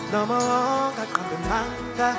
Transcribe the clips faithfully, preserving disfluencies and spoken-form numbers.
noma ungaqambe amanga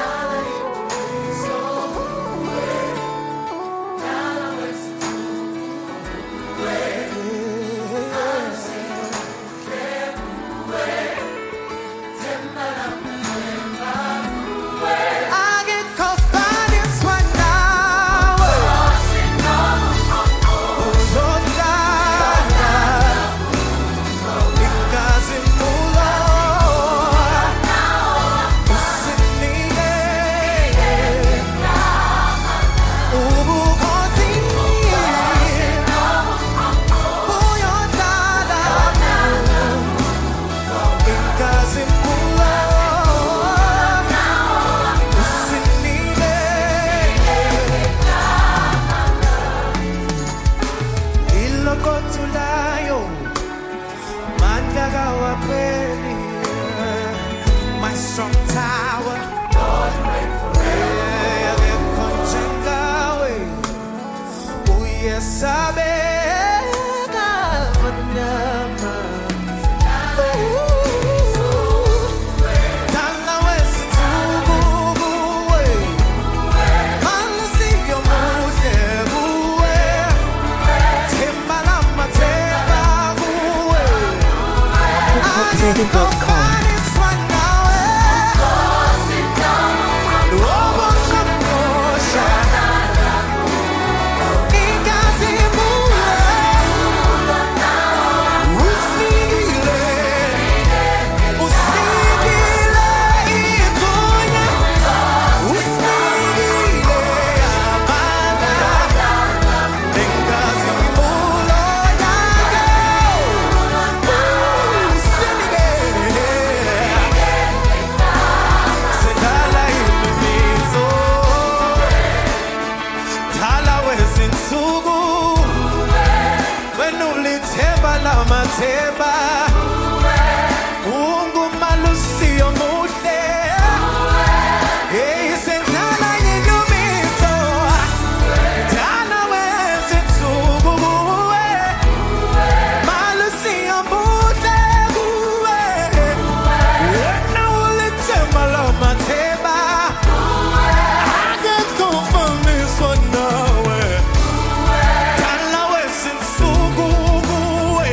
my strong tower, Lord, reign forever. Oh yes, I beg of you. Mateba, ungu malusio mute, ei sentana yinumiso, tana wese tubuwe, malusio mute buwe, na ulite malo mateba, I can't go from this one nowhere, tana wese tubuwe.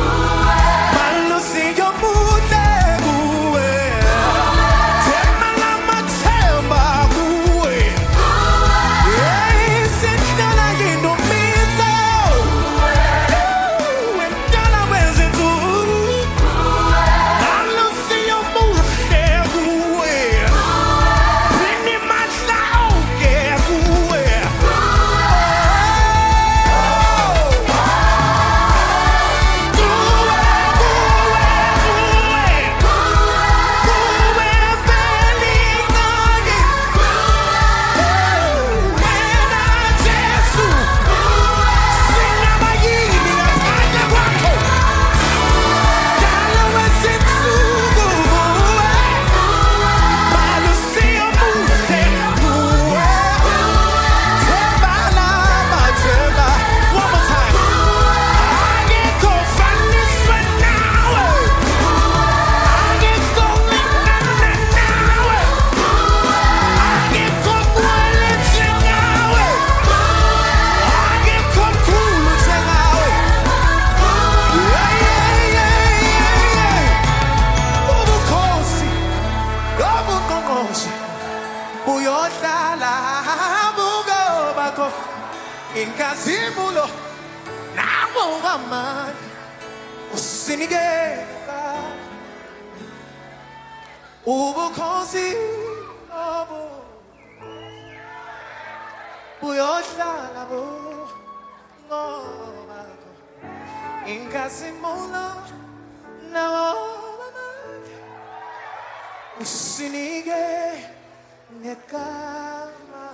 Inkazimulo namo gaman usinigeka ubukhonzi obo buyohlala bo ngoba inkazimulo namo gaman usinigeka